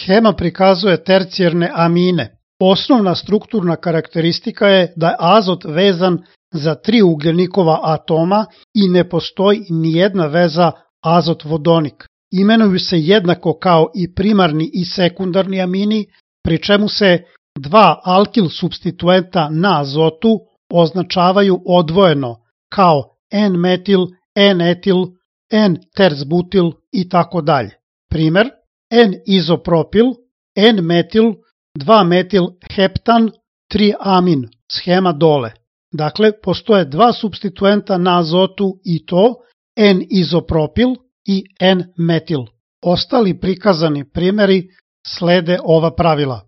Schema prikazuje tercijarne amine. Osnovna strukturna karakteristika je da je azot vezan za 3 ugljenikova atoma i ne postoji nijedna veza azot-vodonik. Imenuju se jednako kao i primarni i sekundarni amini, pri čemu se 2 alkil supstituenta na azotu označavaju odvojeno kao N-metil, N-etil, N-terzbutil i tako dalje. Primer, N-izopropil, N-metil, 2-metil-heptan, 3-amin, schema dole. Dakle, postoje 2 supstituenta na azotu i to N-izopropil i N-metil. Ostali prikazani primjeri slede ova pravila.